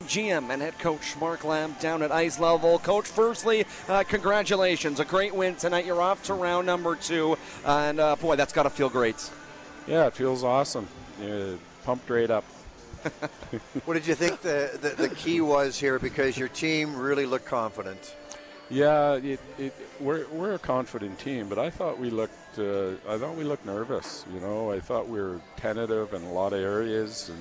GM and head coach Mark Lamb down at ice level. Coach, firstly, congratulations. A great win tonight. You're off to round number 2. And, boy, that's got to feel great. Yeah, it feels awesome. Pumped right up. What did you think the key was here? Because your team really looked confident. Yeah, we're a confident team, but I thought we looked nervous. I thought we were tentative in a lot of areas,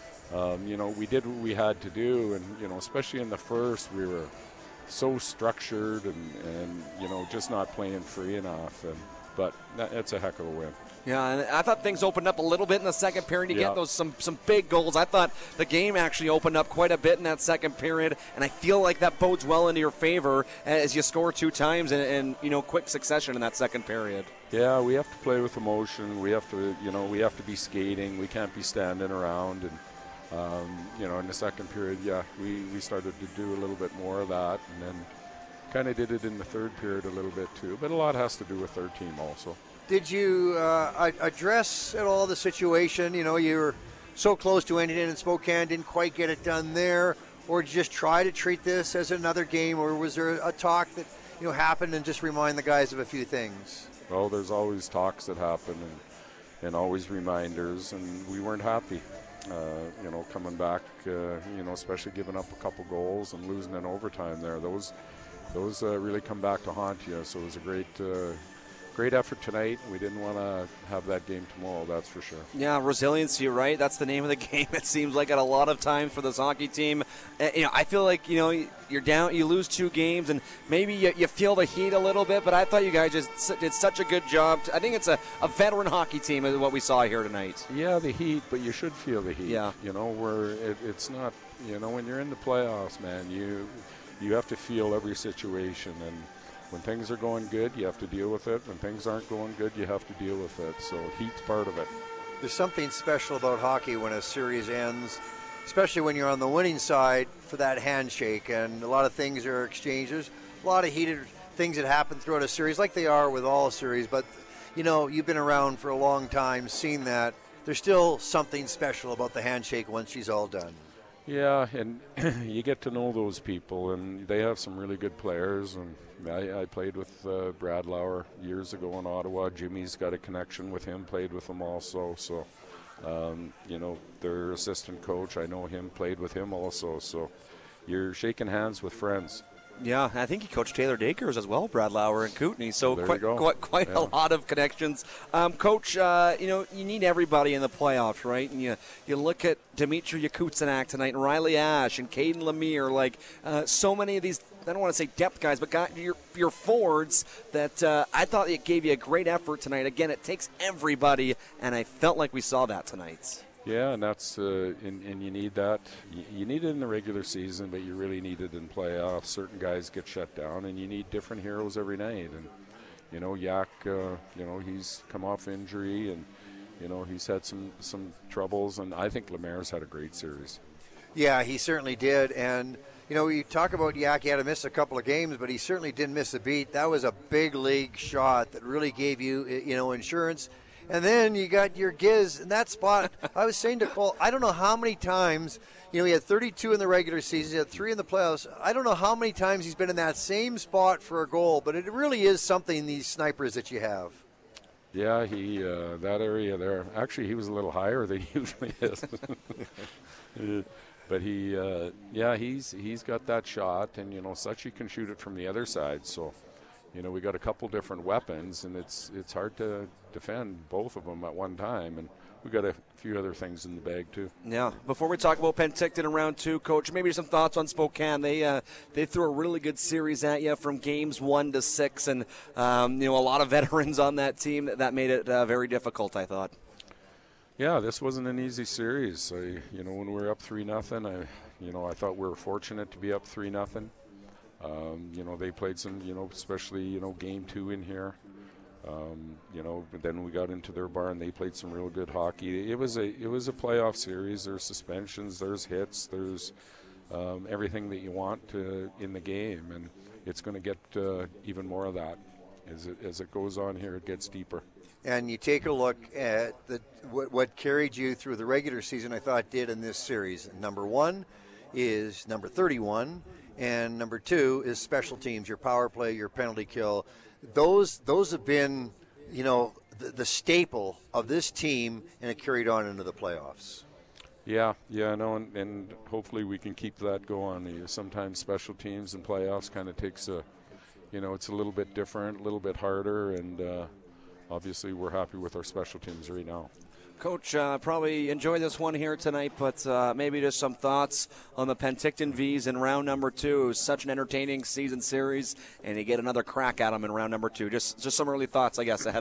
and we did what we had to do, and especially in the first, we were so structured and just not playing free enough. But that's a heck of a win. Yeah, and I thought things opened up a little bit in the second period. You get those some big goals. I thought the game actually opened up quite a bit in that second period, and I feel like that bodes well into your favor as you score 2 times in quick succession in that second period. Yeah, we have to play with emotion. We have to, we have to be skating. We can't be standing around. And in the second period, we started to do a little bit more of that, and then kind of did it in the third period a little bit too. But a lot has to do with their team also. Did you address at all the situation? You were so close to ending it in Spokane, didn't quite get it done there, or did you just try to treat this as another game, or was there a talk that happened and just remind the guys of a few things? Well, there's always talks that happen and always reminders, and we weren't happy. Coming back, especially giving up a couple goals and losing in overtime there. Those really come back to haunt you. So it was a great effort tonight. We didn't want to have that game tomorrow, that's for sure. Yeah, resiliency, right? That's the name of the game. It seems like at a lot of times for this hockey team. I feel like, you're down, you lose 2 games, and maybe you feel the heat a little bit, but I thought you guys just did such a good job. I think it's a veteran hockey team is what we saw here tonight. Yeah, the heat, but you should feel the heat. Yeah. It's not, when you're in the playoffs, man, you have to feel every situation, and when things are going good, you have to deal with it. When things aren't going good, you have to deal with it. So heat's part of it. There's something special about hockey when a series ends, especially when you're on the winning side, for that handshake. And a lot of things are exchanged. There's a lot of heated things that happen throughout a series, like they are with all series. But, you've been around for a long time, seen that. There's still something special about the handshake once she's all done. Yeah, and you get to know those people, and they have some really good players. And I played with Brad Lauer years ago in Ottawa. Jimmy's got a connection with him, played with him also. So, their assistant coach, I know him, played with him also. So you're shaking hands with friends. Yeah, I think he coached Taylor Dakers as well, Brad Lauer and Kootenay. So quite a lot of connections. Coach, you need everybody in the playoffs, right? And you look at Dmitry Yakutsanak tonight, and Riley Ash, and Caden Lemire, so many of these, I don't want to say depth guys, but your forwards that I thought it gave you a great effort tonight. Again, it takes everybody, and I felt like we saw that tonight. Yeah, and that's and you need that. You need it in the regular season, but you really need it in playoffs. Certain guys get shut down, and you need different heroes every night. And Yak, he's come off injury, and he's had some troubles. And I think Lemaire's had a great series. Yeah, he certainly did. And you talk about Yak, he had to miss a couple of games, but he certainly didn't miss a beat. That was a big league shot that really gave you insurance. And then you got your Giz in that spot. I was saying to Cole, I don't know how many times, he had 32 in the regular season, he had 3 in the playoffs. I don't know how many times he's been in that same spot for a goal, but it really is something, these snipers that you have. Yeah, he that area there, actually he was a little higher than he usually is. But he's got that shot, and Suchi can shoot it from the other side, so we got a couple different weapons, and it's hard to defend both of them at one time, and we got a few other things in the bag too. Yeah. Before we talk about Penticton in round 2, Coach, maybe some thoughts on Spokane. They threw a really good series at you from games 1 to 6, and a lot of veterans on that team that made it very difficult, I thought. Yeah, this wasn't an easy series. When we were up 3-0, I thought we were fortunate to be up 3-0. They played some, especially, game 2 in here. But then we got into their bar and they played some real good hockey. It was a playoff series. There's suspensions, there's hits, there's everything that you want in the game, and it's going to get even more of that as it goes on here. It gets deeper. And you take a look at what carried you through the regular season, I thought did in this series. Number 1, is number 31, and number 2 is special teams, your power play, your penalty kill. Those have been, the staple of this team, and it carried on into the playoffs. Yeah, no, and hopefully we can keep that going. Sometimes special teams and playoffs kind of takes it's a little bit different, a little bit harder, and obviously we're happy with our special teams right now. Coach, probably enjoy this one here tonight, but maybe just some thoughts on the Penticton Vs in round number 2. It was such an entertaining season series, and you get another crack at them in round number 2. Just some early thoughts, I guess, ahead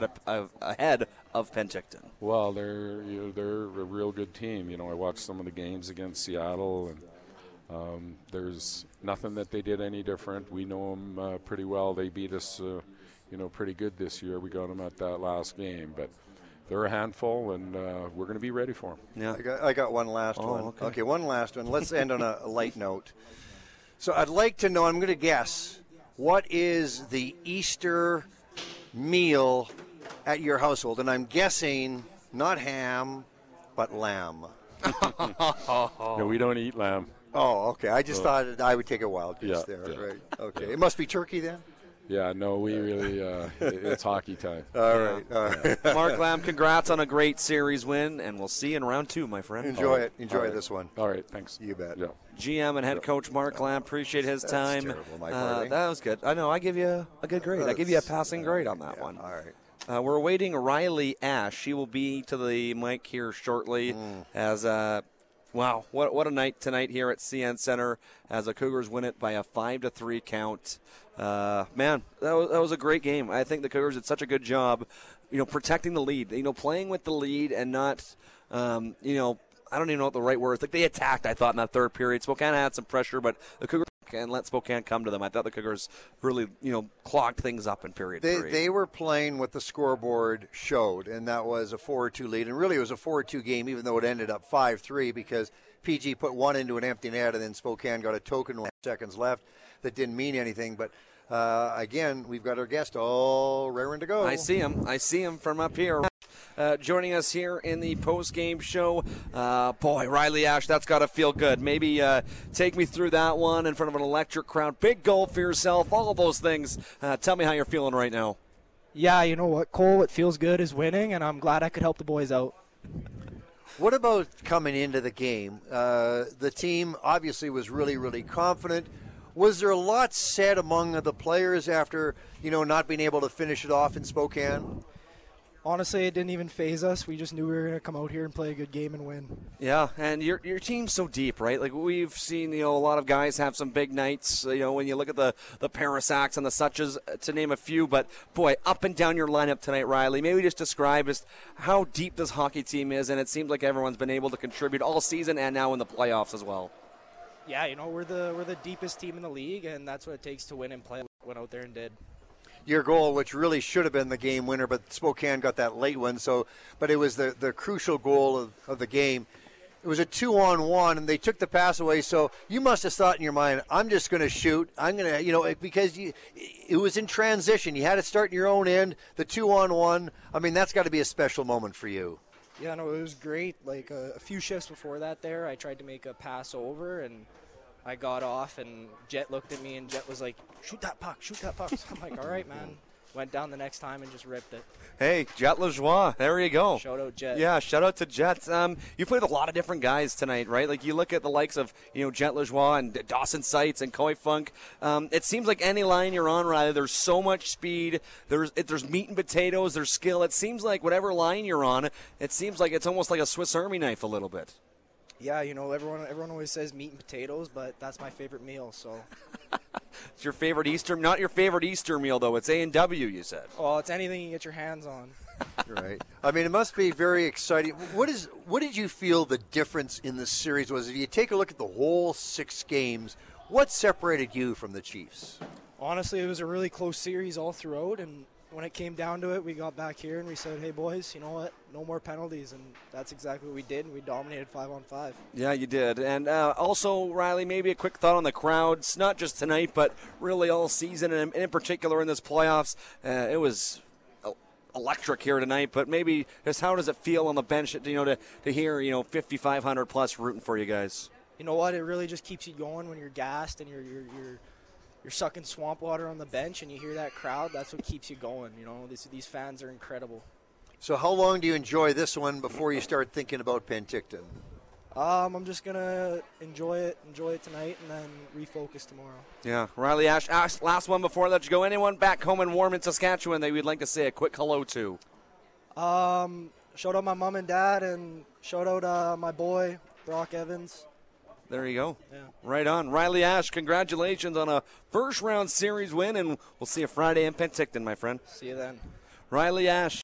of Penticton. Well, they're a real good team. I watched some of the games against Seattle, and there's nothing that they did any different. We know them pretty well. They beat us, pretty good this year. We got them at that last game, but they're a handful, and we're going to be ready for them. Yeah, I got one last one. Okay, one last one. Let's end on a light note. So I'd like to know, I'm going to guess, what is the Easter meal at your household? And I'm guessing not ham, but lamb. No, we don't eat lamb. Oh, okay. I just thought I would take a wild guess there. Yeah. Right. Okay. It must be turkey then? Yeah, no, we really, it's hockey time. All right. Mark Lamb, congrats on a great series win, and we'll see you in round 2, my friend. Enjoy it. Enjoy this one. All right, thanks. You bet. Yeah. GM and head coach Mark Lamb, appreciate his time. Terrible, my part, that was good. I know, I give you a good grade. I give you a passing grade on that one. All right. We're awaiting Riley Ash. She will be to the mic here shortly as wow, what a night tonight here at CN Center as the Cougars win it by a 5-3 count. Man, that was a great game. I think the Cougars did such a good job, protecting the lead, playing with the lead and not, I don't even know what the right word is. Like they attacked, I thought, in that third period. Spokane had some pressure, but the Cougars and let Spokane come to them. I thought the Cougars really, clogged things up in period 3. They were playing what the scoreboard showed, and that was a 4-2 lead. And really it was a 4-2 game, even though it ended up 5-3 because PG put one into an empty net, and then Spokane got a token 1 seconds left that didn't mean anything. But again, we've got our guest all raring to go. I see him from up here. Joining us here in the post-game show. Boy, Riley Ash, that's got to feel good. Maybe take me through that one in front of an electric crowd. Big goal for yourself, all of those things. Tell me how you're feeling right now. Yeah, you know what, Cole, what feels good is winning, and I'm glad I could help the boys out. What about coming into the game? The team obviously was really, really confident. Was there a lot said among the players after, not being able to finish it off in Spokane? Honestly, it didn't even faze us. We just knew we were going to come out here and play a good game and win. Yeah, and your team's so deep, right? Like we've seen, a lot of guys have some big nights. When you look at the Parasaks and the Suches, to name a few. But boy, up and down your lineup tonight, Riley. Maybe just describe just how deep this hockey team is, and it seems like everyone's been able to contribute all season and now in the playoffs as well. Yeah, we're the deepest team in the league, and that's what it takes to win and play. Went out there and did. Your goal, which really should have been the game winner, but Spokane got that late one. But it was the crucial goal of the game. It was a 2-on-1, and they took the pass away. So you must have thought in your mind, I'm just going to shoot. I'm going to, because it was in transition. You had to start in your own end. The 2-on-1. I mean, that's got to be a special moment for you. Yeah, no, it was great. Like a few shifts before that there, I tried to make a pass over, and I got off, and Jet looked at me, and Jet was like, shoot that puck. So I'm like, all right, man. Went down the next time and just ripped it. Hey, Jet Lajoie, there you go. Shout out Jet. Yeah, shout out to Jet. You played with a lot of different guys tonight, right? Like you look at the likes of Jet Lajoie and Dawson Seitz and Koi Funk. It seems like any line you're on, Riley, there's so much speed. There's meat and potatoes. There's skill. It seems like whatever line you're on, it seems like it's almost like a Swiss Army knife a little bit. Yeah, everyone always says meat and potatoes, but that's my favorite meal. So. It's your favorite Easter, not your favorite Easter meal though. It's A&W, you said. Well, it's anything you get your hands on. Right. I mean, it must be very exciting. What did you feel the difference in the series was? If you take a look at the whole 6 games, what separated you from the Chiefs? Honestly, it was a really close series all throughout, and when it came down to it, we got back here and we said, hey, boys, you know what? No more penalties, and that's exactly what we did, and we dominated 5-on-5. Yeah, you did. And also, Riley, maybe a quick thought on the crowds, not just tonight, but really all season, and in particular in this playoffs. It was electric here tonight, but maybe just how does it feel on the bench, to hear, 5,500 plus rooting for you guys? you know what? It really just keeps you going when you're gassed and you're sucking swamp water on the bench and you hear that crowd. That's what keeps you going. You know, these fans are incredible. So how long do you enjoy this one before you start thinking about Penticton? I'm just gonna enjoy it tonight, and then refocus tomorrow. Yeah, Riley Ashe, last one before I let you go. Anyone back home and warm in Saskatchewan that we'd like to say a quick hello to? Shout out my mom and dad, and shout out my boy Brock Evans. There you go. Yeah. Right on. Riley Ashe, congratulations on a first round series win, and we'll see you Friday in Penticton, my friend. See you then. Riley Ashe.